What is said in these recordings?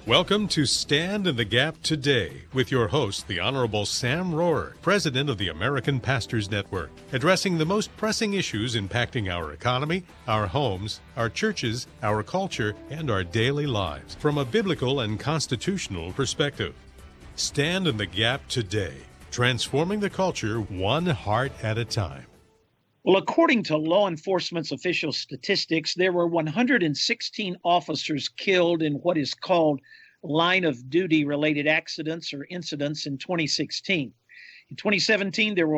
Welcome to Stand in the Gap Today with your host, the Honorable Sam Rohrer, President of the American Pastors Network, addressing the most pressing issues impacting our economy, our homes, our churches, our culture, and our daily lives from a biblical and constitutional perspective. Stand in the Gap Today, transforming the culture one heart at a time. Well, according to law enforcement's official statistics, there were 116 officers killed in what is called line of duty related accidents or incidents in 2016. In 2017, there were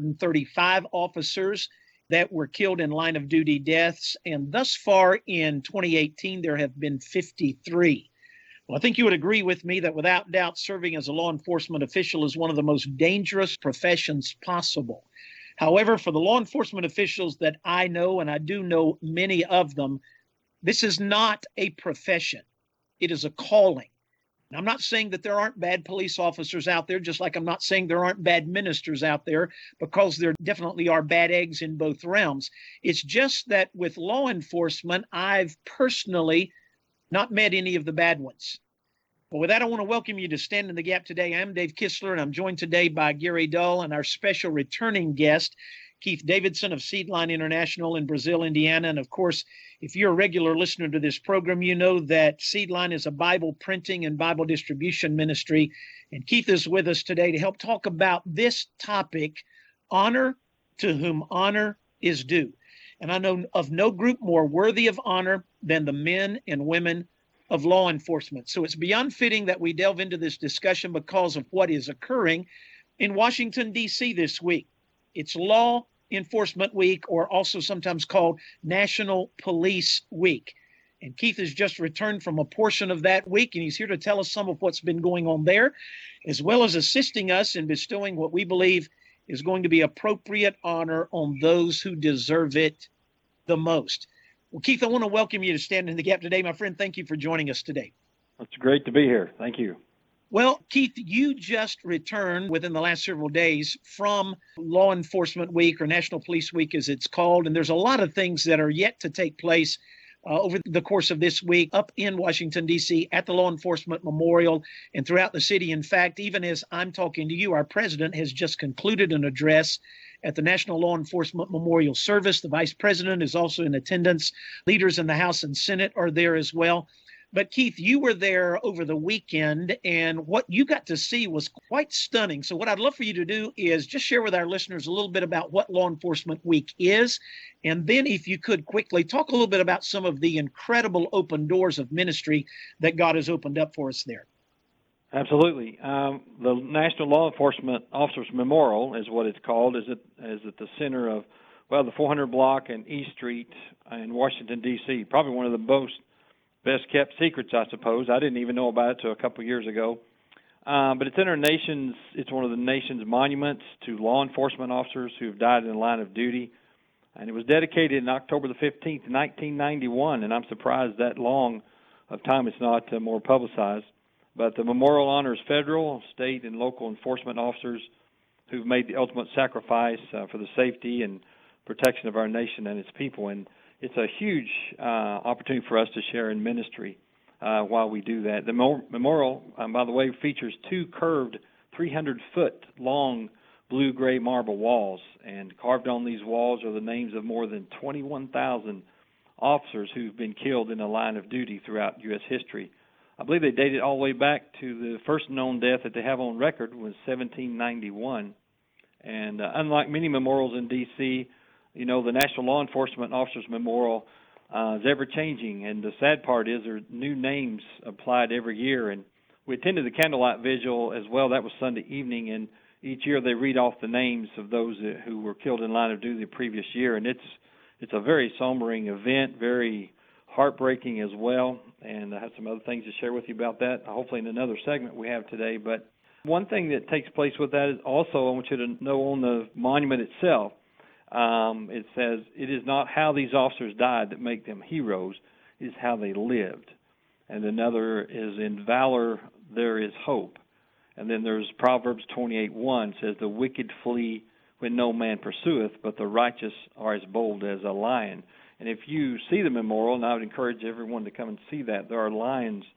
135 officers that were killed in line of duty deaths, and thus far in 2018, there have been 53. Well, I think you would agree with me that without doubt, serving as a law enforcement official is one of the most dangerous professions possible. However, for the law enforcement officials that I know, and I do know many of them, this is not a profession. It is a calling. And I'm not saying that there aren't bad police officers out there, just like I'm not saying there aren't bad ministers out there, because there definitely are bad eggs in both realms. It's just that with law enforcement, I've personally not met any of the bad ones. Well, with that, I want to welcome you to Stand in the Gap today. I'm Dave Kistler, and I'm joined today by Gary Dull and our special returning guest, Keith Davidson of Seedline International in Brazil, Indiana. And of course, if you're a regular listener to this program, you know that Seedline is a Bible printing and Bible distribution ministry. And Keith is with us today to help talk about this topic, honor to whom honor is due. And I know of no group more worthy of honor than the men and women of law enforcement. So it's beyond fitting that we delve into this discussion because of what is occurring in Washington, D.C. this week. It's Law Enforcement Week, or also sometimes called National Police Week. And Keith has just returned from a portion of that week, and he's here to tell us some of what's been going on there, as well as assisting us in bestowing what we believe is going to be appropriate honor on those who deserve it the most. Well, Keith, I want to welcome you to Stand in the Gap today. My friend, thank you for joining us today. It's great to be here. Thank you. Well, Keith, you just returned within the last several days from Law Enforcement Week, or National Police Week as it's called, and there's a lot of things that are yet to take place over the course of this week up in Washington, D.C. at the Law Enforcement Memorial and throughout the city. In fact, even as I'm talking to you, our president has just concluded an address at the National Law Enforcement Memorial Service. The vice president is also in attendance. Leaders in the House and Senate are there as well. But Keith, you were there over the weekend, and what you got to see was quite stunning. So what I'd love for you to do is just share with our listeners a little bit about what Law Enforcement Week is, and then if you could quickly talk a little bit about some of the incredible open doors of ministry that God has opened up for us there. Absolutely. The National Law Enforcement Officers Memorial is what it's called, is at the center of, the 400 block and East Street in Washington, D.C., probably one of the most best-kept secrets, I suppose. I didn't even know about it until a couple of years ago. But it's it's one of the nation's monuments to law enforcement officers who have died in the line of duty. And it was dedicated on October the 15th, 1991, and I'm surprised that long of time it's not more publicized. But the memorial honors federal, state, and local enforcement officers who've made the ultimate sacrifice for the safety and protection of our nation and its people. And it's a huge opportunity for us to share in ministry while we do that. The memorial, by the way, features two curved 300-foot long blue-gray marble walls, and carved on these walls are the names of more than 21,000 officers who've been killed in the line of duty throughout U.S. history. I believe they date it all the way back to the first known death that they have on record was 1791. And unlike many memorials in D.C., the National Law Enforcement Officers Memorial is ever-changing, and the sad part is there are new names applied every year. And we attended the candlelight vigil as well. That was Sunday evening, and each year they read off the names of those who were killed in line of duty the previous year. And it's a very sombering event, very heartbreaking as well, and I have some other things to share with you about that, hopefully in another segment we have today. But one thing that takes place with that is also, I want you to know on the monument itself, it says, it is not how these officers died that make them heroes, it is how they lived. And another is, in valor there is hope. And then there's Proverbs 28:1 says, the wicked flee when no man pursueth, but the righteous are as bold as a lion. And if you see the memorial, and I would encourage everyone to come and see that, there are lions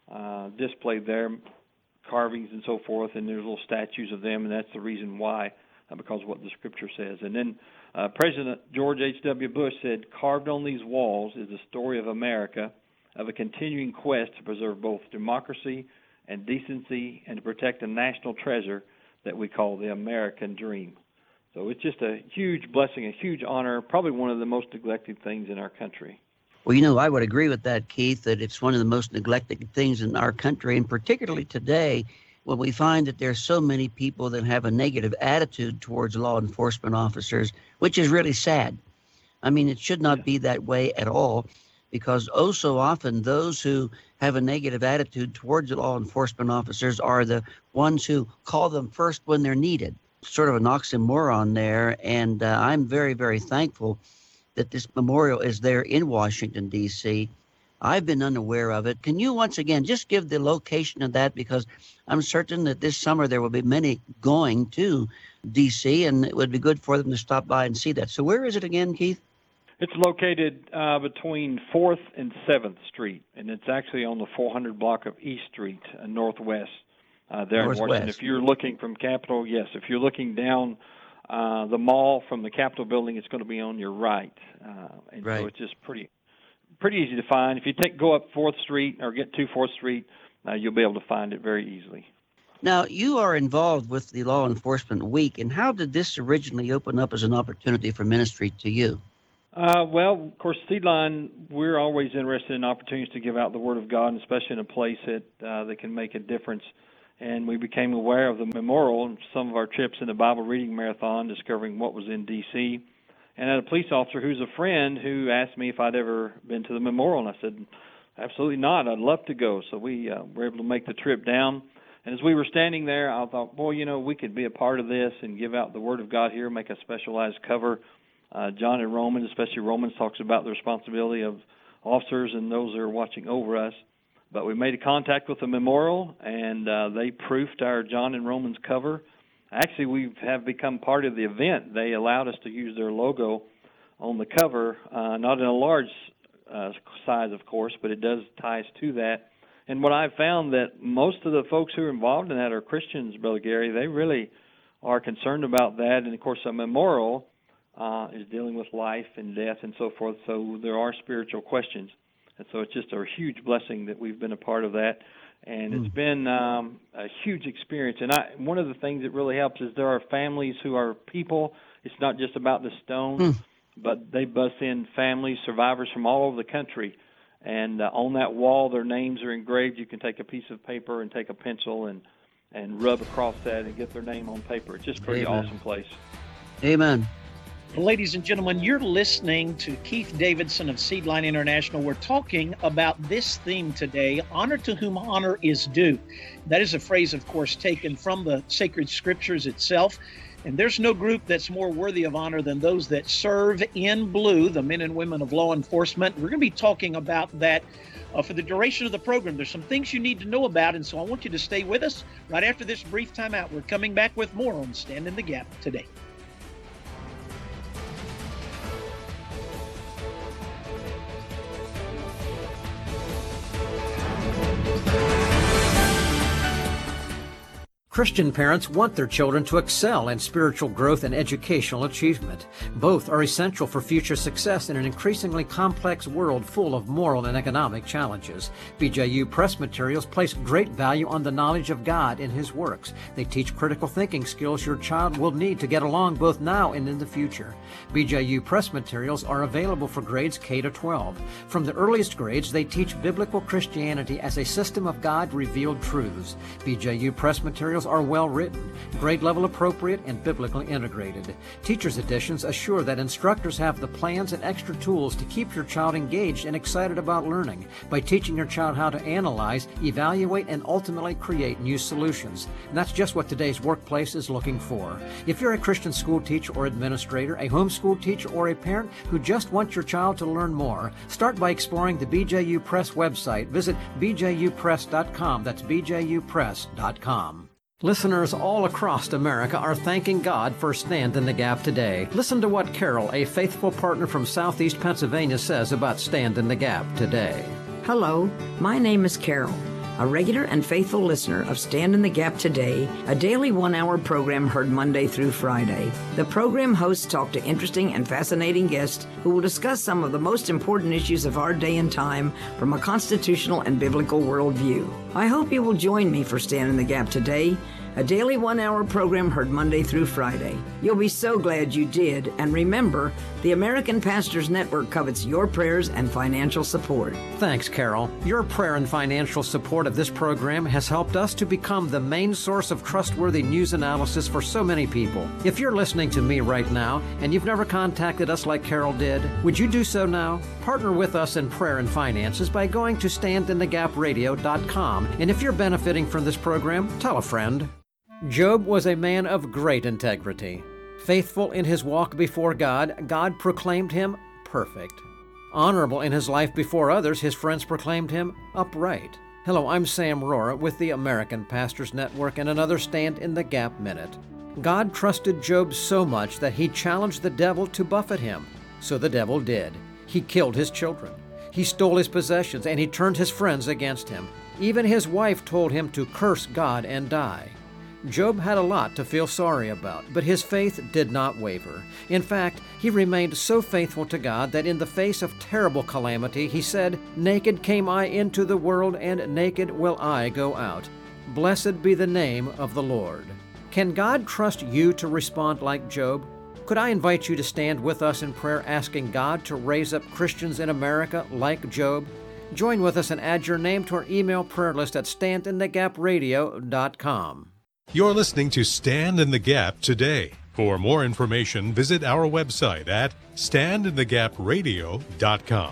displayed there, carvings and so forth, and there's little statues of them, and that's the reason why, because of what the Scripture says. And then President George H.W. Bush said, "Carved on these walls is the story of America, of a continuing quest to preserve both democracy and decency and to protect a national treasure that we call the American dream." So it's just a huge blessing, a huge honor, probably one of the most neglected things in our country. Well, I would agree with that, Keith, that it's one of the most neglected things in our country, and particularly today when we find that there's so many people that have a negative attitude towards law enforcement officers, which is really sad. I mean, it should not be that way at all, because oh so often those who have a negative attitude towards law enforcement officers are the ones who call them first when they're needed. Sort of an oxymoron there, and I'm very, very thankful that this memorial is there in Washington, D.C. I've been unaware of it. Can you once again just give the location of that? Because I'm certain that this summer there will be many going to D.C., and it would be good for them to stop by and see that. So where is it again, Keith? It's located between 4th and 7th Street, and it's actually on the 400 block of East Street, Northwest, there in Washington. If you're looking from Capitol, yes. If you're looking down the mall from the Capitol building, it's going to be on your right. Right. So it's just pretty easy to find. If you go up 4th Street or get to 4th Street, you'll be able to find it very easily. Now, you are involved with the Law Enforcement Week, and how did this originally open up as an opportunity for ministry to you? Well, of course, Seedline, we're always interested in opportunities to give out the Word of God, and especially in a place that can make a difference. And we became aware of the memorial and some of our trips in the Bible reading marathon, discovering what was in D.C., and had a police officer who's a friend who asked me if I'd ever been to the memorial, and I said, absolutely not. I'd love to go. So we were able to make the trip down. And as we were standing there, I thought, boy, we could be a part of this and give out the Word of God here, make a specialized cover. John in Romans, especially Romans, talks about the responsibility of officers and those that are watching over us. But we made a contact with the memorial, and they proofed our John in Romans cover. Actually, we have become part of the event. They allowed us to use their logo on the cover, not in a large size, of course, but it does tie us to that. And what I've found that most of the folks who are involved in that are Christians, Brother Gary. They really are concerned about that. And, of course, a memorial is dealing with life and death and so forth, so there are spiritual questions. And so it's just a huge blessing that we've been a part of that. And it's been a huge experience. And one of the things that really helps is there are families who are people. It's not just about the stone, but they bus in families, survivors from all over the country. And on that wall, their names are engraved. You can take a piece of paper and take a pencil and rub across that and get their name on paper. It's just a pretty awesome place. Amen. Well, ladies and gentlemen, you're listening to Keith Davidson of Seedline International. We're talking about this theme today, honor to whom honor is due. That is a phrase, of course, taken from the sacred scriptures itself. And there's no group that's more worthy of honor than those that serve in blue, the men and women of law enforcement. We're going to be talking about that for the duration of the program. There's some things you need to know about, and so I want you to stay with us. Right after this brief time out, we're coming back with more on Stand in the Gap today. Christian parents want their children to excel in spiritual growth and educational achievement. Both are essential for future success in an increasingly complex world full of moral and economic challenges. BJU Press Materials place great value on the knowledge of God in His works. They teach critical thinking skills your child will need to get along both now and in the future. BJU Press Materials are available for grades K to 12. From the earliest grades, they teach biblical Christianity as a system of God-revealed truths. BJU Press Materials are well written, grade level appropriate, and biblically integrated. Teacher's editions assure that instructors have the plans and extra tools to keep your child engaged and excited about learning by teaching your child how to analyze, evaluate, and ultimately create new solutions. And that's just what today's workplace is looking for. If you're a Christian school teacher or administrator, a homeschool teacher, or a parent who just wants your child to learn more, start by exploring the BJU Press website. Visit bjupress.com. That's bjupress.com. Listeners all across America are thanking God for Stand in the Gap today. Listen to what Carol, a faithful partner from Southeast Pennsylvania, says about Stand in the Gap today. Hello, my name is Carol. a regular and faithful listener of Stand in the Gap Today, a daily 1-hour program heard Monday through Friday. The program hosts talk to interesting and fascinating guests who will discuss some of the most important issues of our day and time from a constitutional and biblical worldview. I hope you will join me for Stand in the Gap Today, a daily 1-hour program heard Monday through Friday. You'll be so glad you did, and remember, the American Pastors Network covets your prayers and financial support. Thanks, Carol. Your prayer and financial support of this program has helped us to become the main source of trustworthy news analysis for so many people. If you're listening to me right now and you've never contacted us like Carol did, would you do so now? Partner with us in prayer and finances by going to standinthegapradio.com. And if you're benefiting from this program, tell a friend. Job was a man of great integrity. Faithful in his walk before God, God proclaimed him perfect. Honorable in his life before others, his friends proclaimed him upright. Hello, I'm Sam Rohrer with the American Pastors Network and another Stand in the Gap Minute. God trusted Job so much that he challenged the devil to buffet him. So the devil did. He killed his children. He stole his possessions, and he turned his friends against him. Even his wife told him to curse God and die. Job had a lot to feel sorry about, but his faith did not waver. In fact, he remained so faithful to God that in the face of terrible calamity, he said, "Naked came I into the world, and naked will I go out. Blessed be the name of the Lord." Can God trust you to respond like Job? Could I invite you to stand with us in prayer, asking God to raise up Christians in America like Job? Join with us and add your name to our email prayer list at standinthegapradio.com. You're listening to Stand in the Gap Today. For more information, visit our website at standinthegapradio.com.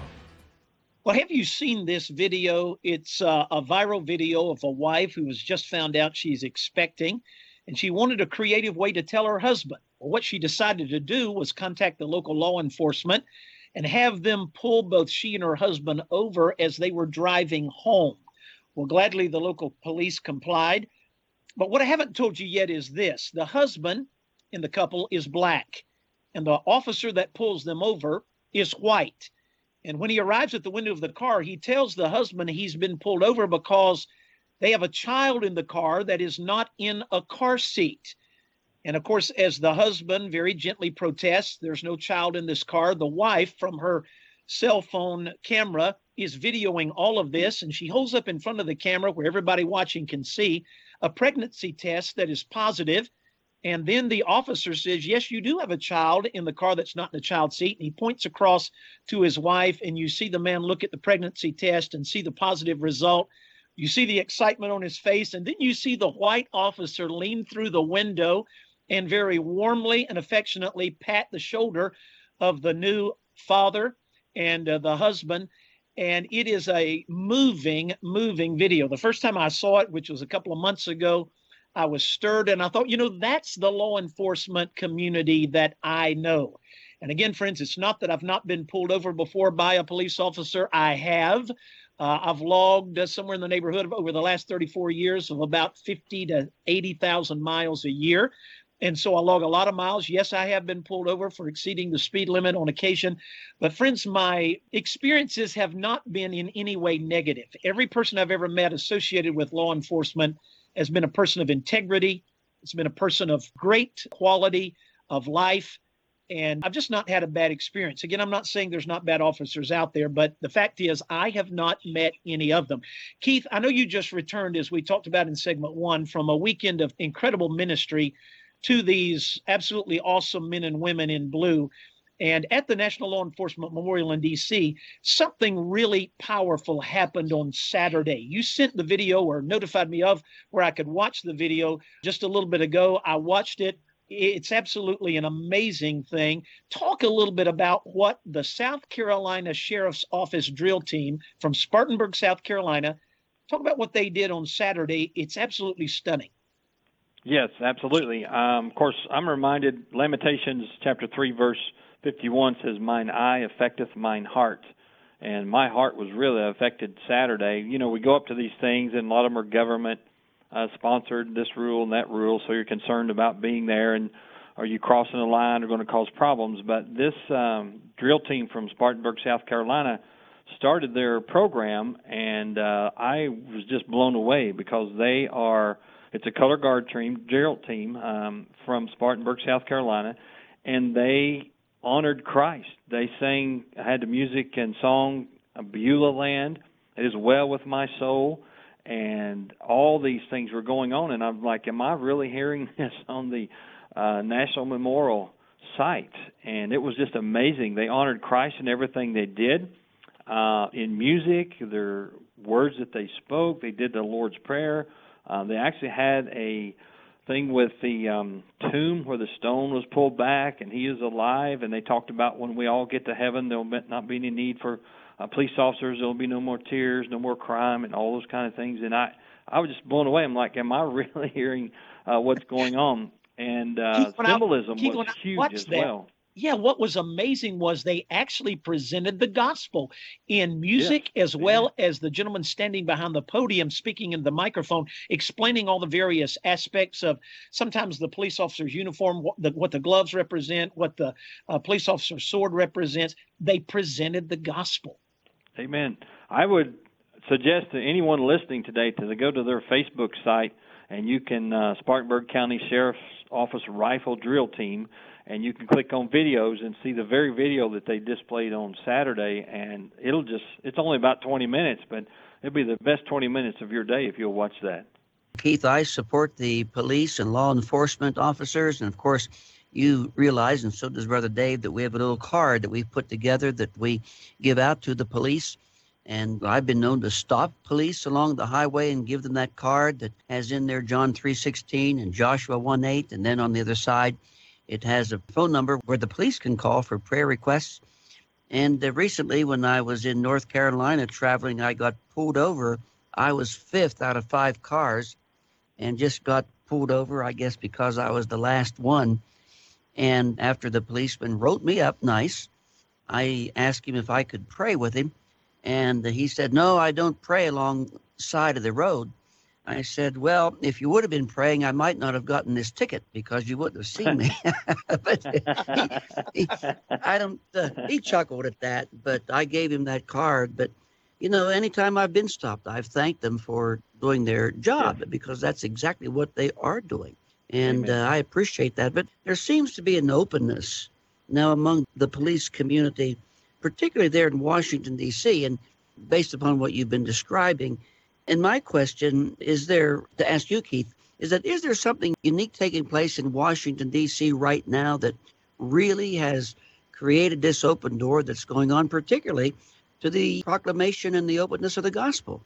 Well, have you seen this video? It's a viral video of a wife who has just found out she's expecting, and she wanted a creative way to tell her husband. Well, what she decided to do was contact the local law enforcement and have them pull both she and her husband over as they were driving home. Well, gladly, the local police complied. But what I haven't told you yet is this. The husband in the couple is black, and the officer that pulls them over is white. And when he arrives at the window of the car, he tells the husband he's been pulled over because they have a child in the car that is not in a car seat. And of course, as the husband very gently protests, there's no child in this car, the wife, from her cell phone camera, is videoing all of this, and she holds up in front of the camera where everybody watching can see a pregnancy test that is positive. And then the officer says, yes, you do have a child in the car that's not in the child seat. And he points across to his wife, and you see the man look at the pregnancy test and see the positive result. You see the excitement on his face, and then you see the white officer lean through the window and very warmly and affectionately pat the shoulder of the new father and the husband. And it is a moving video. The first time I saw it, which was a couple of months ago, I was stirred, and I thought, that's the law enforcement community that I know. And again, friends, it's not that I've not been pulled over before by a police officer. I have. I've logged somewhere in the neighborhood of, over the last 34 years, of about 50 to 80,000 miles a year. And so I log a lot of miles. Yes, I have been pulled over for exceeding the speed limit on occasion. But friends, my experiences have not been in any way negative. Every person I've ever met associated with law enforcement has been a person of integrity. It's been a person of great quality of life. And I've just not had a bad experience. Again, I'm not saying there's not bad officers out there, but the fact is I have not met any of them. Keith, I know you just returned, as we talked about in segment 1, from a weekend of incredible ministry to these absolutely awesome men and women in blue. And at the National Law Enforcement Memorial in D.C., something really powerful happened on Saturday. You sent the video, or notified me of, where I could watch the video just a little bit ago. I watched it. It's absolutely an amazing thing. Talk a little bit about what the South Carolina Sheriff's Office drill team from Spartanburg, South Carolina, talk about what they did on Saturday. It's absolutely stunning. Yes, absolutely. Of course, I'm reminded Lamentations chapter 3, verse 51 says, "Mine eye affecteth mine heart." And my heart was really affected Saturday. We go up to these things, and a lot of them are government sponsored, this rule and that rule, so you're concerned about being there, and are you crossing the line or going to cause problems? But this drill team from Spartanburg, South Carolina, started their program, and I was just blown away because it's a color guard team, drill team from Spartanburg, South Carolina, and they honored Christ. They had the music and song, Beulah Land, It Is Well With My Soul, and all these things were going on, and I'm like, am I really hearing this on the National Memorial site? And it was just amazing. They honored Christ in everything they did. In music, their words that they spoke, they did the Lord's Prayer. They actually had a thing with the tomb where the stone was pulled back and he is alive, and they talked about when we all get to heaven, there will not be any need for police officers, there will be no more tears, no more crime, and all those kind of things. And I was just blown away. I'm like, am I really hearing what's going on? And symbolism was huge as well. Yeah, what was amazing was they actually presented the gospel in music, as well as the gentleman standing behind the podium speaking in the microphone, explaining all the various aspects of sometimes the police officer's uniform, what the gloves represent, what the police officer's sword represents. They presented the gospel. Amen. I would suggest to anyone listening today to go to their Facebook site, and you can Spartanburg County Sheriff's Office Rifle Drill Team, and you can click on videos and see the very video that they displayed on Saturday, and it's only about 20 minutes, but it'll be the best 20 minutes of your day if you'll watch that. Keith, I support the police and law enforcement officers, and of course, you realize, and so does Brother Dave, that we have a little card that we've put together that we give out to the police. And I've been known to stop police along the highway and give them that card that has in there John 3:16 and Joshua 1:8, and then on the other side, it has a phone number where the police can call for prayer requests. And recently, when I was in North Carolina traveling, I got pulled over. I was 5th out of 5 cars and just got pulled over, I guess, because I was the last one. And after the policeman wrote me up nice, I asked him if I could pray with him. And he said, "No, I don't pray alongside of the road." I said, "Well, if you would have been praying, I might not have gotten this ticket because you wouldn't have seen me." But he chuckled at that, but I gave him that card. But, anytime I've been stopped, I've thanked them for doing their job because that's exactly what they are doing. And I appreciate that. But there seems to be an openness now among the police community, particularly there in Washington, D.C., and based upon what you've been describing. And my question is to ask you, Keith, is there something unique taking place in Washington, D.C. right now that really has created this open door that's going on, particularly to the proclamation and the openness of the gospel?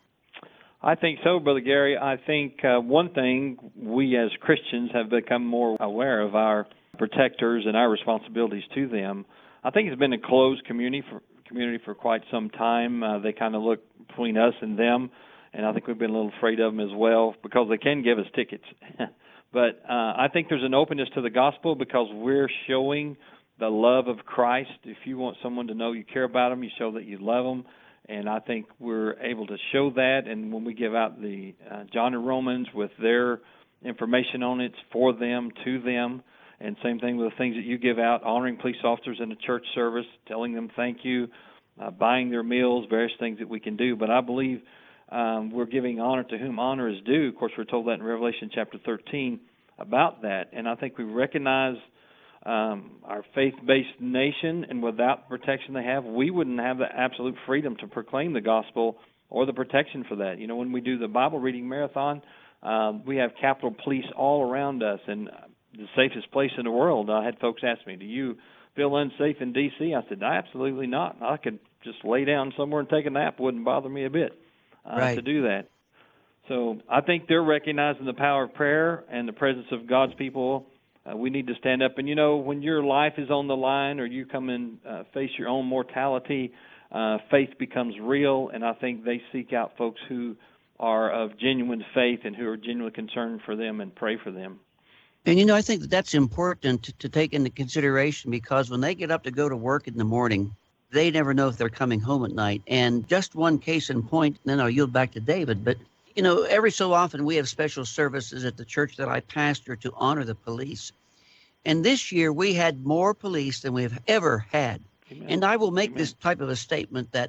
I think so, Brother Gary. I think one thing, we as Christians have become more aware of our protectors and our responsibilities to them. I think it's been a closed community for quite some time. They kind of look between us and them, and I think we've been a little afraid of them as well because they can give us tickets. But I think there's an openness to the gospel because we're showing the love of Christ. If you want someone to know you care about them, you show that you love them. And I think we're able to show that. And when we give out the John and Romans with their information on it, it's for them, to them. And same thing with the things that you give out, honoring police officers in the church service, telling them thank you, buying their meals, various things that we can do. But I believe we're giving honor to whom honor is due. Of course, we're told that in Revelation chapter 13 about that. And I think we recognize our faith-based nation, and without the protection they have, we wouldn't have the absolute freedom to proclaim the gospel or the protection for that. When we do the Bible reading marathon, we have Capitol Police all around us, and the safest place in the world. I had folks ask me, "Do you feel unsafe in D.C.?" I said, "Absolutely not. I could just lay down somewhere and take a nap. Wouldn't bother me a bit to do that." So I think they're recognizing the power of prayer and the presence of God's people. We need to stand up. And, when your life is on the line or you come and face your own mortality, faith becomes real. And I think they seek out folks who are of genuine faith and who are genuinely concerned for them and pray for them. And, I think that's important to take into consideration because when they get up to go to work in the morning, they never know if they're coming home at night. And just one case in point, then I'll yield back to David. But, every so often we have special services at the church that I pastor to honor the police. And this year we had more police than we have ever had. Amen. And I will make this type of a statement that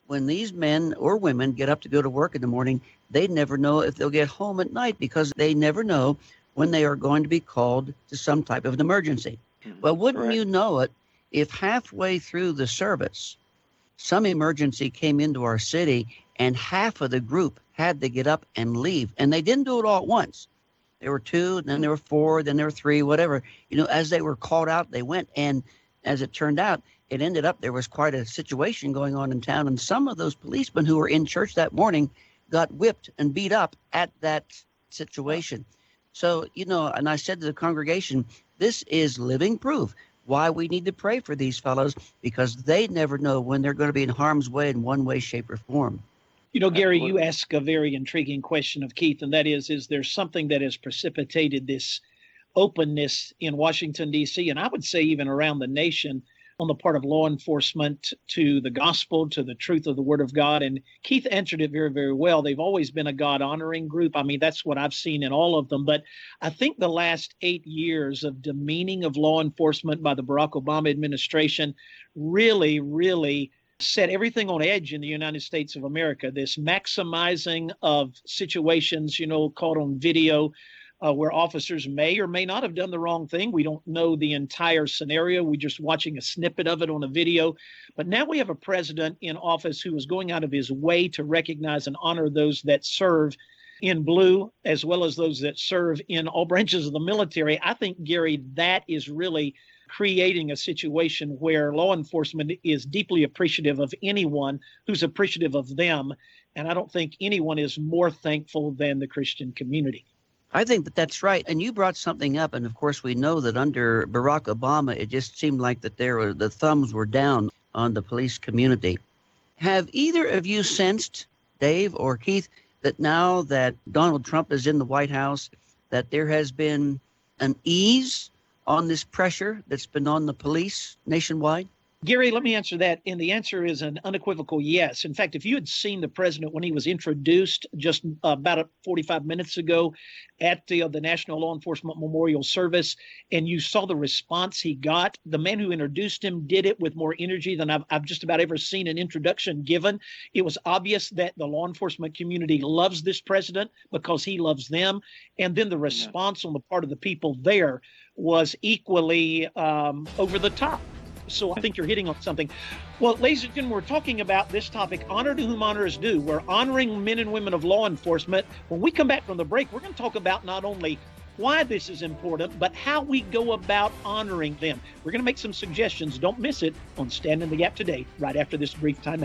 when these men or women get up to go to work in the morning, they never know if they'll get home at night because they never know when they are going to be called to some type of an emergency. Well, wouldn't you know it, if halfway through the service, some emergency came into our city and half of the group had to get up and leave. And they didn't do it all at once. There were 2, then there were 4, then there were 3, whatever. As they were called out, they went. And as it turned out, it ended up there was quite a situation going on in town. And some of those policemen who were in church that morning got whipped and beat up at that situation. So, and I said to the congregation, this is living proof why we need to pray for these fellows, because they never know when they're going to be in harm's way in one way, shape, or form. Gary, you ask a very intriguing question of Keith, and that is there something that has precipitated this openness in Washington, D.C., and I would say even around the nation, on the part of law enforcement to the gospel, to the truth of the word of God? And Keith answered it very, very well. They've always been a God-honoring group. I mean, that's what I've seen in all of them. But I think the last 8 years of demeaning of law enforcement by the Barack Obama administration really, really set everything on edge in the United States of America. This maximizing of situations, caught on video, where officers may or may not have done the wrong thing. We don't know the entire scenario. We're just watching a snippet of it on a video. But now we have a president in office who is going out of his way to recognize and honor those that serve in blue, as well as those that serve in all branches of the military. I think, Gary, that is really creating a situation where law enforcement is deeply appreciative of anyone who's appreciative of them. And I don't think anyone is more thankful than the Christian community. I think that that's right. And you brought something up. And of course, we know that under Barack Obama, it just seemed like that the thumbs were down on the police community. Have either of you sensed, Dave or Keith, that now that Donald Trump is in the White House, that there has been an ease on this pressure that's been on the police nationwide? Gary, let me answer that. And the answer is an unequivocal yes. In fact, if you had seen the president when he was introduced just about 45 minutes ago at the National Law Enforcement Memorial Service, and you saw the response he got, the man who introduced him did it with more energy than I've just about ever seen an introduction given. It was obvious that the law enforcement community loves this president because he loves them. And then the response on the part of the people there was equally over the top. So I think you're hitting on something. Well, ladies and gentlemen, we're talking about this topic, honor to whom honor is due. We're honoring men and women of law enforcement. When we come back from the break, we're going to talk about not only why this is important, but how we go about honoring them. We're going to make some suggestions. Don't miss it on Stand in the Gap today, right after this brief timeout.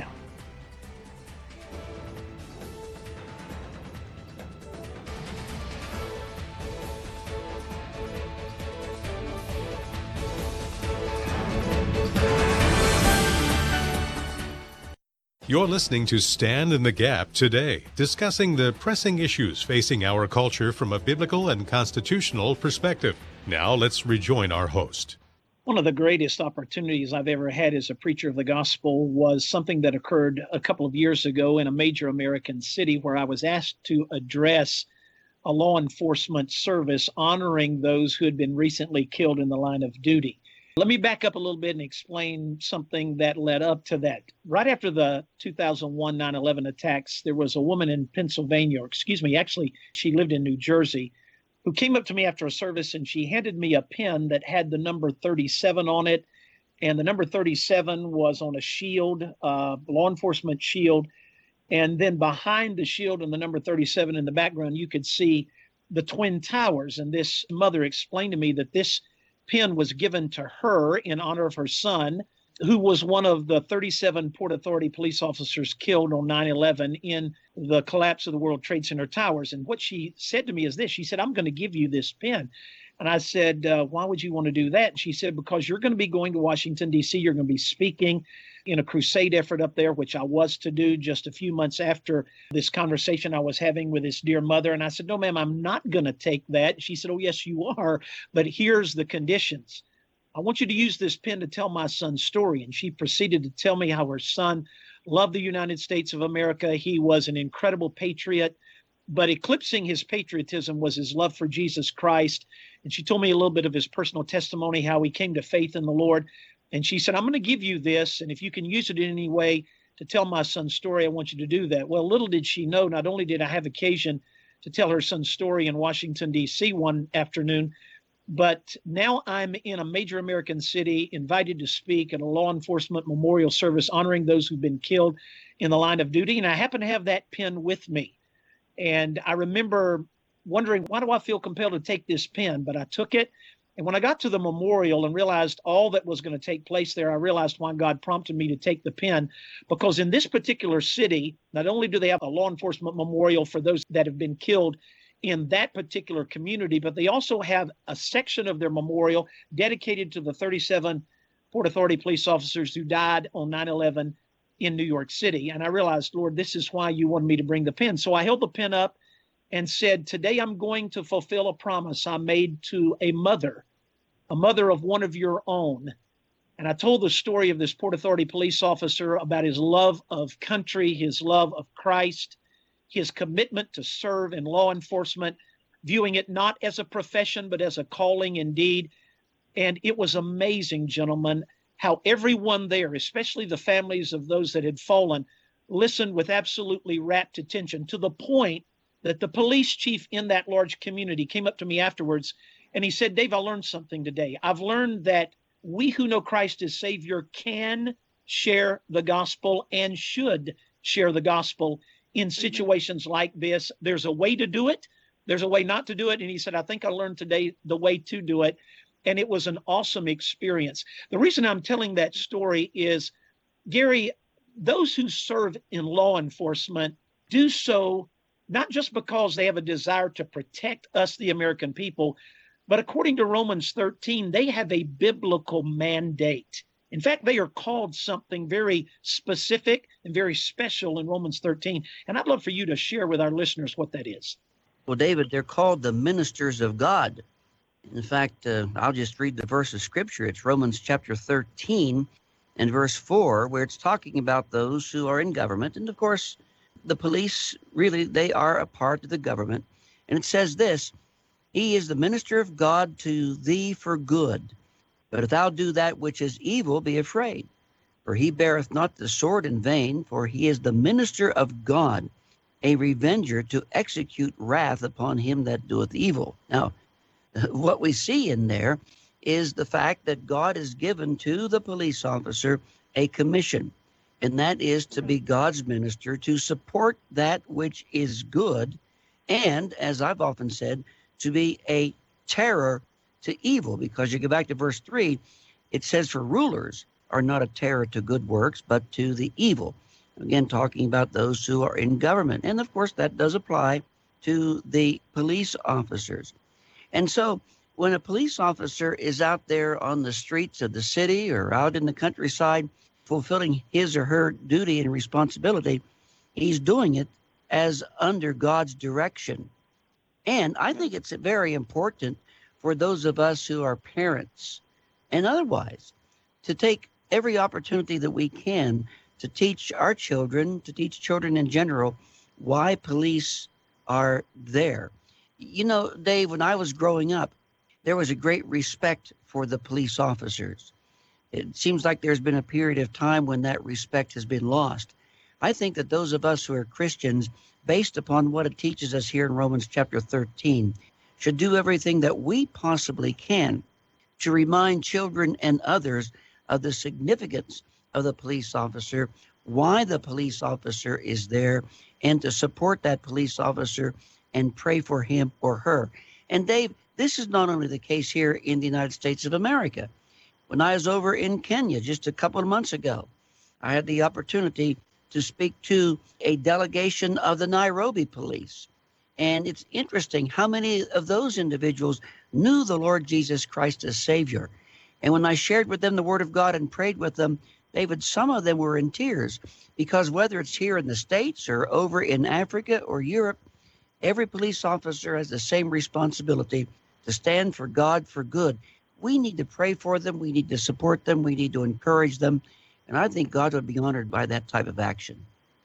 You're listening to Stand in the Gap today, discussing the pressing issues facing our culture from a biblical and constitutional perspective. Now let's rejoin our host. One of the greatest opportunities I've ever had as a preacher of the gospel was something that occurred a couple of years ago in a major American city where I was asked to address a law enforcement service honoring those who had been recently killed in the line of duty. Let me back up a little bit and explain something that led up to that. Right after the 2001 9/11 attacks, there was a woman in Pennsylvania, actually, she lived in New Jersey, who came up to me after a service and she handed me a pen that had the number 37 on it. And the number 37 was on a shield, law enforcement shield. And then behind the shield and the number 37 in the background, you could see the Twin Towers. And this mother explained to me that this pen was given to her in honor of her son, who was one of the 37 Port Authority police officers killed on 9/11 in the collapse of the World Trade Center towers. And what she said to me is this. She said, I'm going to give you this pen. And I said, why would you want to do that? And she said, because you're going to be going to Washington, D.C. You're going to be speaking in a crusade effort up there, which I was to do just a few months after this conversation I was having with this dear mother. And I said, no, ma'am, I'm not going to take that. She said, oh, yes, you are. But here's the conditions. I want you to use this pen to tell my son's story. And she proceeded to tell me how her son loved the United States of America. He was an incredible patriot. But eclipsing his patriotism was his love for Jesus Christ. And she told me a little bit of his personal testimony, how he came to faith in the Lord. And she said, I'm going to give you this. And if you can use it in any way, to tell my son's story. I want you to do that. Well, little did she know, not only did I have occasion to tell her son's story in Washington, D.C. one afternoon, but now I'm in a major American city, invited to speak at a law enforcement memorial service honoring those who've been killed in the line of duty. And I happen to have that pen with me. And I remember wondering, why do I feel compelled to take this pen? But I took it. And when I got to the memorial and realized all that was going to take place there, I realized why God prompted me to take the pen. Because in this particular city, not only do they have a law enforcement memorial for those that have been killed in that particular community, but they also have a section of their memorial dedicated to the 37 Port Authority police officers who died on 9/11 in New York City. And I realized, Lord, this is why you wanted me to bring the pen. So I held the pen up and said, today I'm going to fulfill a promise I made to a mother of one of your own. And I told the story of this Port Authority police officer about his love of country, his love of Christ, his commitment to serve in law enforcement, viewing it not as a profession, but as a calling indeed. And it was amazing, gentlemen, how everyone there, especially the families of those that had fallen, listened with absolutely rapt attention, to the point that the police chief in that large community came up to me afterwards and he said, Dave, I learned something today. I've learned that we who know Christ as Savior can share the gospel and should share the gospel in situations like this. There's a way to do it. There's a way not to do it. And he said, I think I learned today the way to do it. And it was an awesome experience. The reason I'm telling that story is, Gary, those who serve in law enforcement do so not just because they have a desire to protect us, the American people, but according to Romans 13, they have a biblical mandate. In fact, they are called something very specific and very special in Romans 13. And I'd love for you to share with our listeners what that is. Well, David, they're called the ministers of God. In fact, I'll just read the verse of Scripture. It's Romans chapter 13 and verse 4, where it's talking about those who are in government. And of course, the police, really, they are a part of the government. And it says this, he is the minister of God to thee for good. But if thou do that which is evil, be afraid. For he beareth not the sword in vain, for he is the minister of God, a revenger to execute wrath upon him that doeth evil. Now, what we see in there is the fact that God has given to the police officer a commission, and that is to be God's minister, to support that which is good, and, as I've often said, to be a terror to evil. Because you go back to verse 3, it says, for rulers are not a terror to good works, but to the evil. Again, talking about those who are in government. And of course, that does apply to the police officers. And so when a police officer is out there on the streets of the city or out in the countryside fulfilling his or her duty and responsibility, he's doing it as under God's direction. And I think it's very important for those of us who are parents and otherwise to take every opportunity that we can to teach our children, to teach children in general, why police are there. You know, Dave, when I was growing up, there was a great respect for the police officers. It seems like there's been a period of time when that respect has been lost. I think that those of us who are Christians, based upon what it teaches us here in Romans chapter 13, should do everything that we possibly can to remind children and others of the significance of the police officer, why the police officer is there, and to support that police officer and pray for him or her. And Dave, this is not only the case here in the United States of America. When I was over in Kenya just a couple of months ago, I had the opportunity to speak to a delegation of the Nairobi police. And it's interesting how many of those individuals knew the Lord Jesus Christ as Savior. And when I shared with them the Word of God and prayed with them, David, some of them were in tears, because whether it's here in the States or over in Africa or Europe, every police officer has the same responsibility to stand for God for good. We need to pray for them. We need to support them. We need to encourage them. And I think God would be honored by that type of action.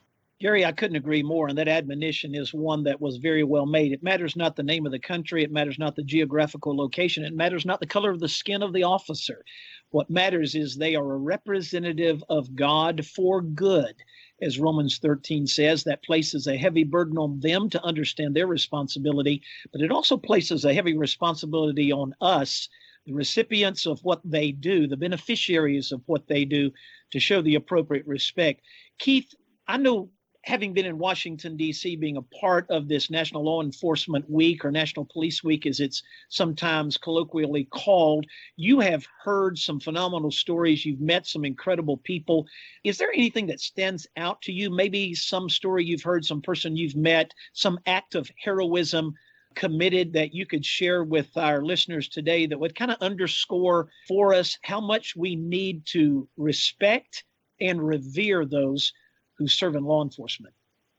Gary, I couldn't agree more. And that admonition is one that was very well made. It matters not the name of the country. It matters not the geographical location. It matters not the color of the skin of the officer. What matters is they are a representative of God for good. As Romans 13 says, that places a heavy burden on them to understand their responsibility, but it also places a heavy responsibility on us, the recipients of what they do, the beneficiaries of what they do, to show the appropriate respect. Keith, I know, having been in Washington, D.C., being a part of this National Law Enforcement Week, or National Police Week as it's sometimes colloquially called, you have heard some phenomenal stories. You've met some incredible people. Is there anything that stands out to you? Maybe some story you've heard, some person you've met, some act of heroism committed that you could share with our listeners today that would kind of underscore for us how much we need to respect and revere those who serve in law enforcement?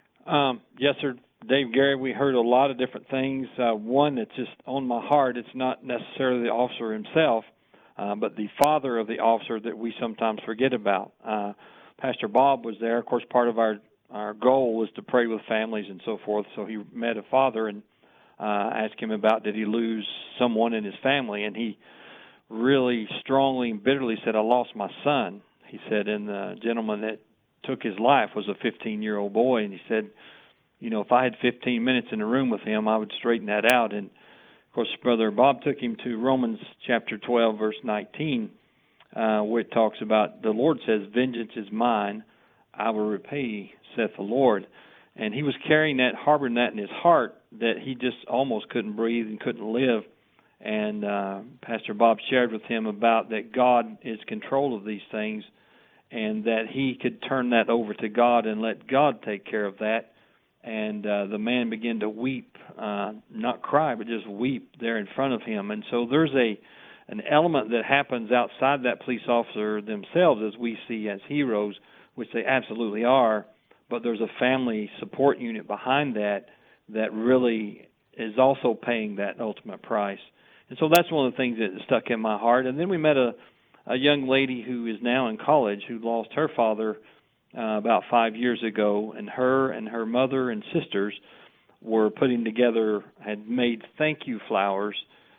Yes, sir. Dave, Gary, we heard a lot of different things. One that's just on my heart, it's not necessarily the officer himself, but the father of the officer that we sometimes forget about. Pastor Bob was there. Of course, part of our goal was to pray with families and so forth, so he met a father and asked him about did he lose someone in his family, and he really strongly and bitterly said, I lost my son. He said, and the gentleman that took his life was a 15-year-old boy, and he said, you know, if I had 15 minutes in a room with him, I would straighten that out. And, of course, Brother Bob took him to Romans chapter 12, verse 19, where it talks about, the Lord says, vengeance is mine, I will repay, saith the Lord. And he was carrying that, harboring that in his heart, that he just almost couldn't breathe and couldn't live. And Pastor Bob shared with him about that God is in control of these things, and that he could turn that over to God and let God take care of that. And the man began to weep, not cry, but just weep there in front of him. And so there's an element that happens outside that police officer themselves, as we see as heroes, which they absolutely are, but there's a family support unit behind that really is also paying that ultimate price. And so that's one of the things that stuck in my heart. And then we met a young lady who is now in college who lost her father about 5 years ago, and her mother and sisters were putting together, had made thank you flowers,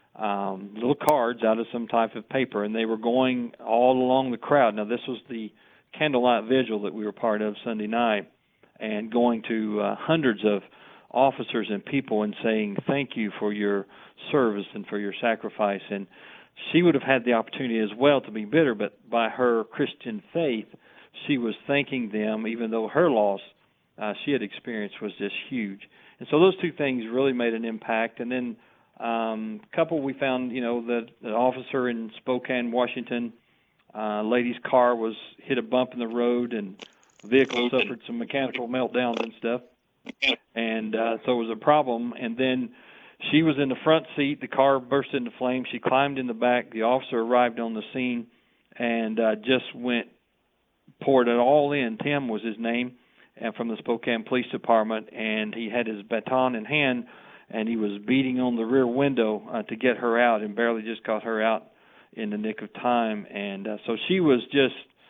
little cards out of some type of paper, and they were going all along the crowd. Now, this was the candlelight vigil that we were part of Sunday night, and going to hundreds of officers and people and saying thank you for your service and for your sacrifice. And she would have had the opportunity as well to be bitter, but by her Christian faith, she was thanking them, even though her loss she had experienced was just huge. And so those two things really made an impact. And then couple, we found, the officer in Spokane, Washington, lady's car hit a bump in the road, and the vehicle suffered some mechanical meltdowns and stuff. And so it was a problem. And then she was in the front seat. The car burst into flames. She climbed in the back. The officer arrived on the scene and just poured it all in. Tim was his name, and from the Spokane Police Department, and he had his baton in hand, and he was beating on the rear window to get her out, and barely just got her out in the nick of time. And so she was just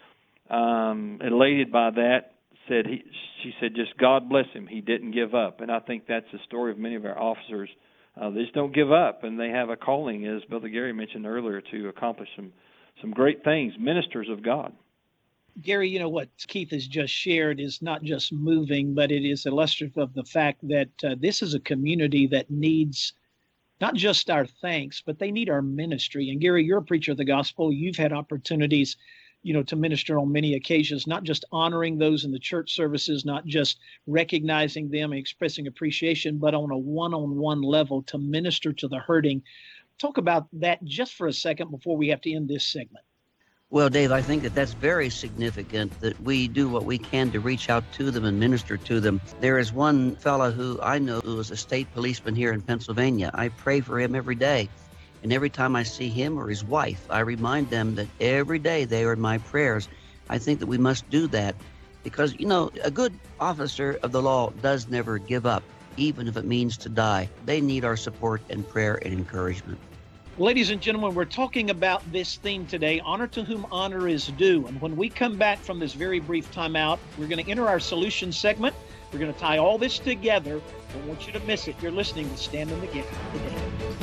elated by that. She said, just God bless him. He didn't give up. And I think that's the story of many of our officers. They just don't give up, and they have a calling, as Brother Gary mentioned earlier, to accomplish some great things, ministers of God. Gary, what Keith has just shared is not just moving, but it is illustrative of the fact that this is a community that needs not just our thanks, but they need our ministry. And Gary, you're a preacher of the gospel. You've had opportunities, to minister on many occasions, not just honoring those in the church services, not just recognizing them and expressing appreciation, but on a one-on-one level to minister to the hurting. Talk about that just for a second before we have to end this segment. Well, Dave, I think that's very significant that we do what we can to reach out to them and minister to them. There is one fellow who I know who is a state policeman here in Pennsylvania. I pray for him every day. And every time I see him or his wife, I remind them that every day they are in my prayers. I think that we must do that because, a good officer of the law does never give up, even if it means to die. They need our support and prayer and encouragement. Ladies and gentlemen, we're talking about this theme today, honor to whom honor is due. And when we come back from this very brief timeout, we're going to enter our solution segment. We're going to tie all this together. I don't want you to miss it. You're listening to Stand in the Gap today.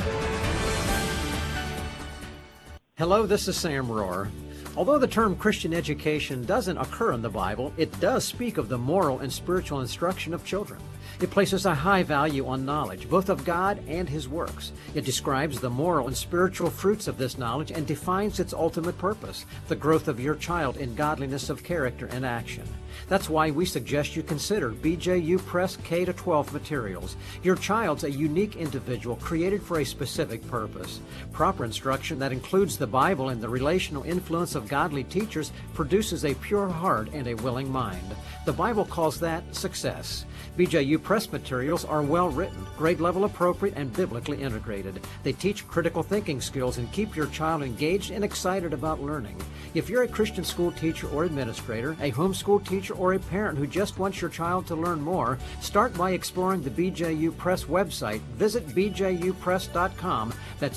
Hello, this is Sam Rohrer. Although the term Christian education doesn't occur in the Bible, it does speak of the moral and spiritual instruction of children. It places a high value on knowledge, both of God and His works. It describes the moral and spiritual fruits of this knowledge and defines its ultimate purpose, the growth of your child in godliness of character and action. That's why we suggest you consider BJU Press K-12 materials. Your child's a unique individual created for a specific purpose. Proper instruction that includes the Bible and the relational influence of godly teachers produces a pure heart and a willing mind. The Bible calls that success. BJU Press materials are well written, grade level appropriate, and biblically integrated. They teach critical thinking skills and keep your child engaged and excited about learning. If you're a Christian school teacher or administrator, a homeschool teacher, or a parent who just wants your child to learn more, start by exploring the BJU Press website. Visit bjupress.com. That's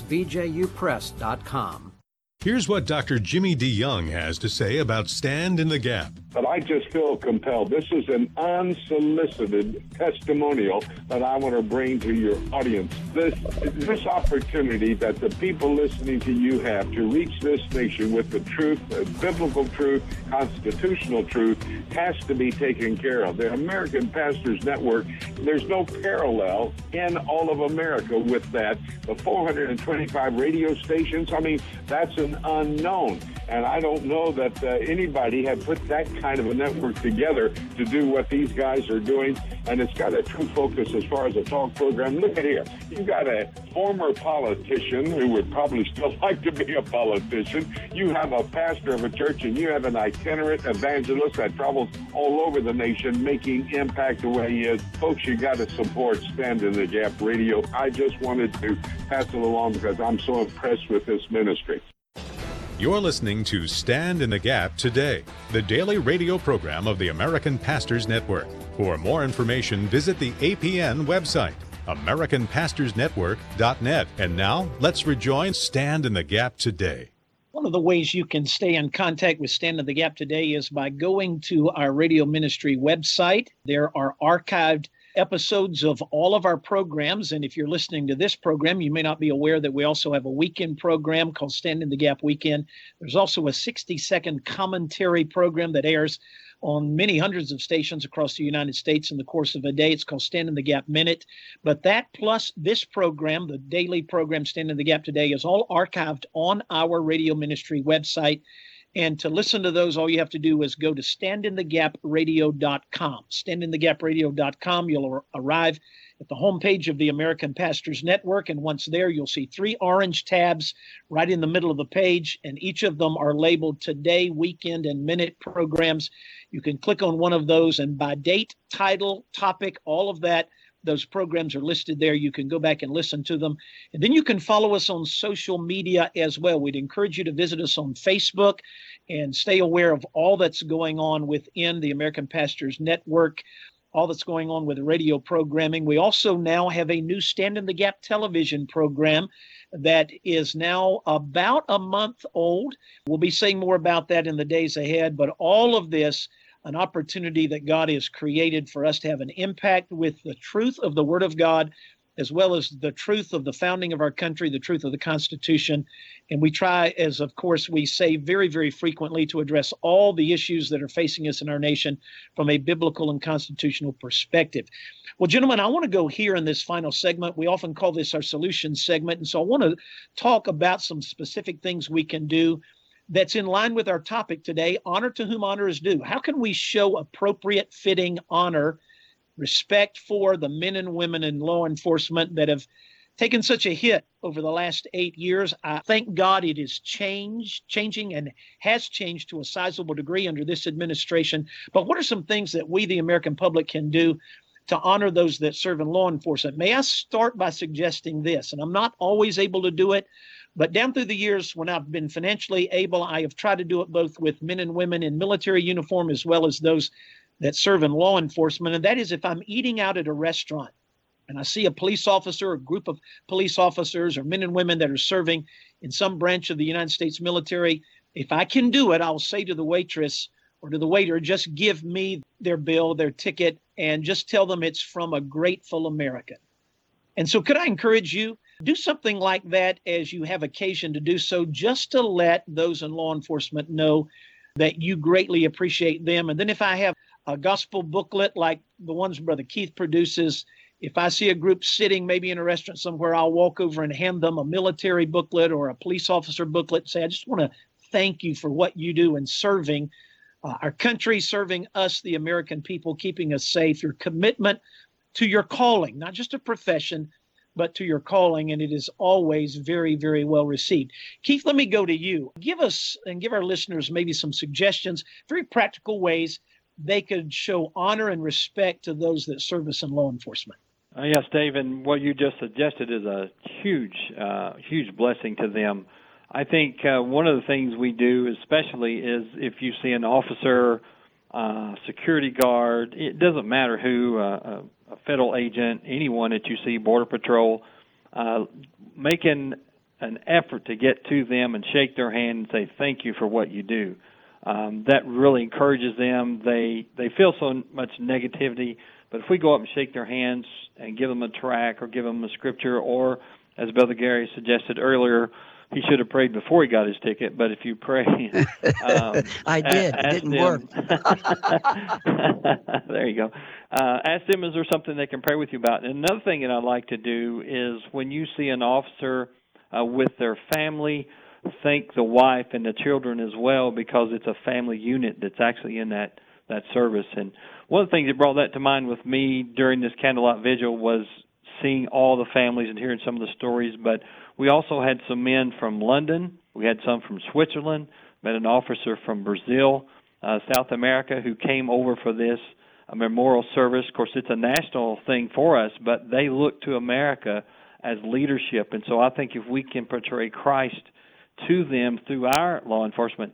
bjupress.com. Here's what Dr. Jimmy DeYoung has to say about Stand in the Gap. But I just feel compelled. This is an unsolicited testimonial that I want to bring to your audience. This opportunity that the people listening to you have to reach this nation with the truth, biblical truth, constitutional truth, has to be taken care of. The American Pastors Network, there's no parallel in all of America with that. The 425 radio stations, I mean, that's an unknown. And I don't know that anybody had put that kind of a network together to do what these guys are doing. And it's got a true focus as far as a talk program. Look at here. You've got a former politician who would probably still like to be a politician. You have a pastor of a church, and you have an itinerant evangelist that travels all over the nation making impact the way he is. Folks, you got to support Stand in the Gap Radio. I just wanted to pass it along because I'm so impressed with this ministry. You're listening to Stand in the Gap Today, the daily radio program of the American Pastors Network. For more information, visit the APN website, AmericanPastorsNetwork.net. And now, let's rejoin Stand in the Gap Today. One of the ways you can stay in contact with Stand in the Gap Today is by going to our radio ministry website. There are archived episodes of all of our programs. And if you're listening to this program, you may not be aware that we also have a weekend program called Stand in the Gap Weekend. There's also a 60-second commentary program that airs on many hundreds of stations across the United States in the course of a day. It's called Stand in the Gap Minute. But that plus this program, the daily program Stand in the Gap Today, is all archived on our radio ministry website. And to listen to those, all you have to do is go to standinthegapradio.com. Standinthegapradio.com. You'll arrive at the homepage of the American Pastors Network. And once there, you'll see 3 orange tabs right in the middle of the page. And each of them are labeled Today, Weekend, and Minute programs. You can click on one of those, and by date, title, topic, all of that, those programs are listed there. You can go back and listen to them. And then you can follow us on social media as well. We'd encourage you to visit us on Facebook and stay aware of all that's going on within the American Pastors Network, all that's going on with radio programming. We also now have a new Stand in the Gap television program that is now about a month old. We'll be saying more about that in the days ahead, but all of this, an opportunity that God has created for us to have an impact with the truth of the Word of God, as well as the truth of the founding of our country, the truth of the Constitution. And we try, as of course we say very, very frequently, to address all the issues that are facing us in our nation from a biblical and constitutional perspective. Well, gentlemen, I want to go here in this final segment. We often call this our solutions segment. And so I want to talk about some specific things we can do that's in line with our topic today, honor to whom honor is due. How can we show appropriate, fitting honor, respect for the men and women in law enforcement that have taken such a hit over the last 8 years? I thank God it is changing and has changed to a sizable degree under this administration. But what are some things that we, the American public, can do to honor those that serve in law enforcement? May I start by suggesting this, and I'm not always able to do it, but down through the years when I've been financially able, I have tried to do it both with men and women in military uniform as well as those that serve in law enforcement. And that is, if I'm eating out at a restaurant and I see a police officer, a group of police officers or men and women that are serving in some branch of the United States military, if I can do it, I'll say to the waitress, or to the waiter, just give me their bill, their ticket, and just tell them it's from a grateful American. And so could I encourage you, do something like that as you have occasion to do so, just to let those in law enforcement know that you greatly appreciate them. And then if I have a gospel booklet like the ones Brother Keith produces, if I see a group sitting maybe in a restaurant somewhere, I'll walk over and hand them a military booklet or a police officer booklet and say, I just want to thank you for what you do in serving our country, serving us, the American people, keeping us safe, your commitment to your calling, not just a profession, but to your calling. And it is always very, very well received. Keith, let me go to you. Give us and give our listeners maybe some suggestions, very practical ways they could show honor and respect to those that service in law enforcement. Yes, Dave, and what you just suggested is a huge blessing to them. I think one of the things we do especially is if you see an officer, security guard, it doesn't matter who, a federal agent, anyone that you see, Border Patrol, making an effort to get to them and shake their hand and say thank you for what you do. That really encourages them. They feel so much negativity, but if we go up and shake their hands and give them a tract or give them a scripture, or as Brother Gary suggested earlier, he should have prayed before he got his ticket, but if you pray... I did. It didn't work. There you go. Ask them, is there something they can pray with you about? And another thing that I like to do is when you see an officer with their family, thank the wife and the children as well, because it's a family unit that's actually in that service. And one of the things that brought that to mind with me during this candlelight vigil was seeing all the families and hearing some of the stories, but we also had some men from London. We had some from Switzerland, met an officer from Brazil, South America, who came over for this memorial service. Of course, it's a national thing for us, but they look to America as leadership. And so I think if we can portray Christ to them through our law enforcement,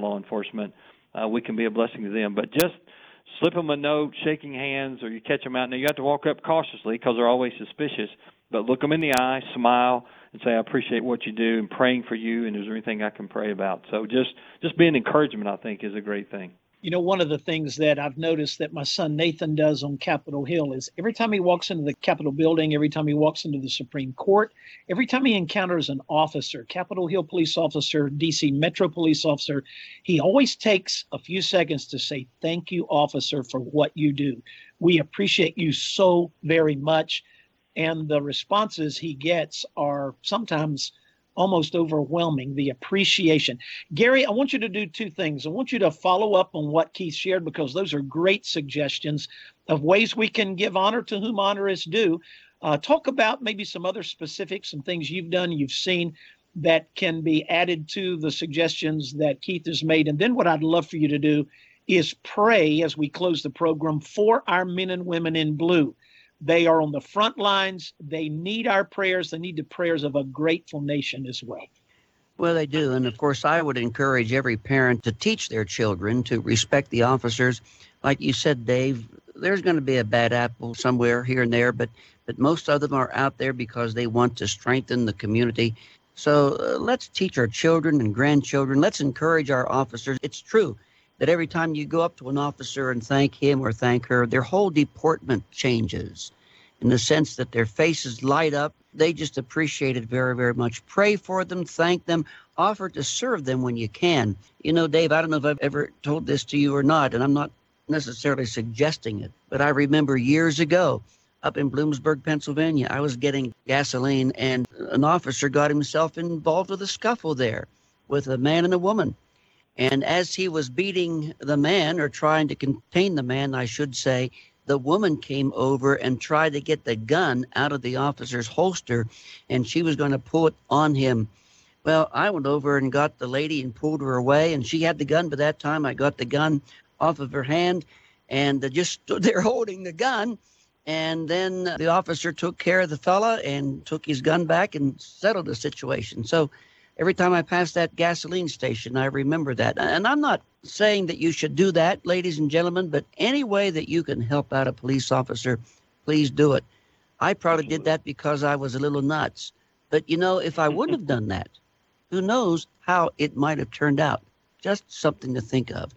we can be a blessing to them. But just slip them a note, shaking hands, or you catch them out. Now, you have to walk up cautiously because they're always suspicious, but look them in the eye, smile, and say, I appreciate what you do and praying for you, and is there anything I can pray about? So just being encouragement, I think, is a great thing. You know, one of the things that I've noticed that my son Nathan does on Capitol Hill is every time he walks into the Capitol building, every time he walks into the Supreme Court, every time he encounters an officer, Capitol Hill police officer, D.C. Metro police officer, he always takes a few seconds to say, thank you, officer, for what you do. We appreciate you so very much. And the responses he gets are sometimes almost overwhelming, the appreciation. Gary, I want you to do two things. I want you to follow up on what Keith shared, because those are great suggestions of ways we can give honor to whom honor is due. Talk about maybe some other specifics, some things you've done, you've seen that can be added to the suggestions that Keith has made. And then what I'd love for you to do is pray as we close the program for our men and women in blue. They are on the front lines. They need our prayers. They need the prayers of a grateful nation as well. Well, they do. And, of course, I would encourage every parent to teach their children to respect the officers. Like you said, Dave, there's going to be a bad apple somewhere here and there, but most of them are out there because they want to strengthen the community. So let's teach our children and grandchildren. Let's encourage our officers. It's true that every time you go up to an officer and thank him or thank her, their whole deportment changes in the sense that their faces light up. They just appreciate it very, very much. Pray for them, thank them, offer to serve them when you can. You know, Dave, I don't know if I've ever told this to you or not, and I'm not necessarily suggesting it, but I remember years ago up in Bloomsburg, Pennsylvania, I was getting gasoline, and an officer got himself involved with a scuffle there with a man and a woman. And as he was beating the man, or trying to contain the man, I should say, the woman came over and tried to get the gun out of the officer's holster, and she was going to pull it on him. Well, I went over and got the lady and pulled her away, and she had the gun. By that time, I got the gun off of her hand and just stood there holding the gun. And then the officer took care of the fella and took his gun back and settled the situation. So every time I pass that gasoline station, I remember that. And I'm not saying that you should do that, ladies and gentlemen, but any way that you can help out a police officer, please do it. I probably did that because I was a little nuts. But, you know, if I wouldn't have done that, who knows how it might have turned out. Just something to think of.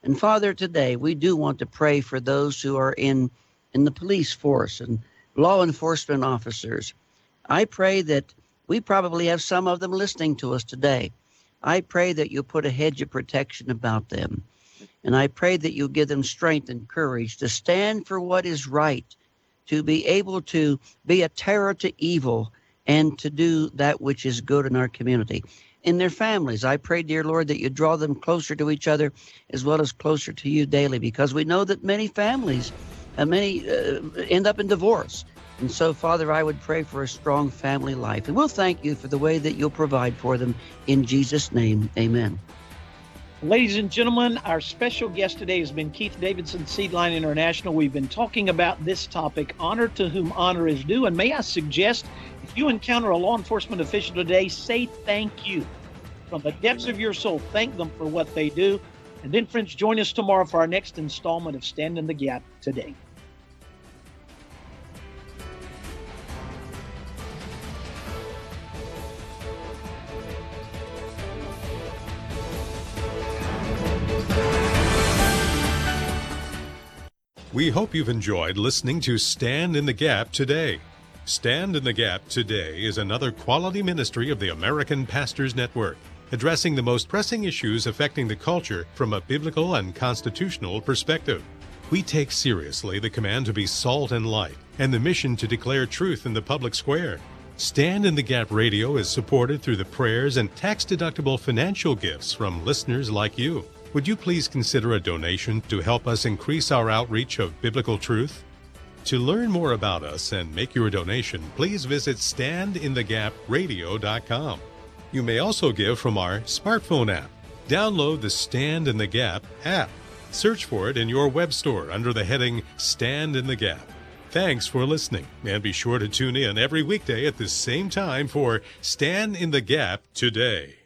And Father, today we do want to pray for those who are in the police force and law enforcement officers. I pray that we probably have some of them listening to us today. I pray that you put a hedge of protection about them. And I pray that you give them strength and courage to stand for what is right, to be able to be a terror to evil, and to do that which is good in our community. In their families, I pray, dear Lord, that you draw them closer to each other as well as closer to you daily, because we know that many families, many end up in divorce. And so, Father, I would pray for a strong family life. And we'll thank you for the way that you'll provide for them. In Jesus' name, amen. Ladies and gentlemen, our special guest today has been Keith Davidson, Seedline International. We've been talking about this topic, honor to whom honor is due. And may I suggest, if you encounter a law enforcement official today, say thank you. From the depths of your soul, thank them for what they do. And then, friends, join us tomorrow for our next installment of Stand in the Gap Today. We hope you've enjoyed listening to Stand in the Gap Today. Stand in the Gap Today is another quality ministry of the American Pastors Network, addressing the most pressing issues affecting the culture from a biblical and constitutional perspective. We take seriously the command to be salt and light and the mission to declare truth in the public square. Stand in the Gap Radio is supported through the prayers and tax-deductible financial gifts from listeners like you. Would you please consider a donation to help us increase our outreach of biblical truth? To learn more about us and make your donation, please visit standinthegapradio.com. You may also give from our smartphone app. Download the Stand in the Gap app. Search for it in your web store under the heading Stand in the Gap. Thanks for listening, and be sure to tune in every weekday at the same time for Stand in the Gap Today.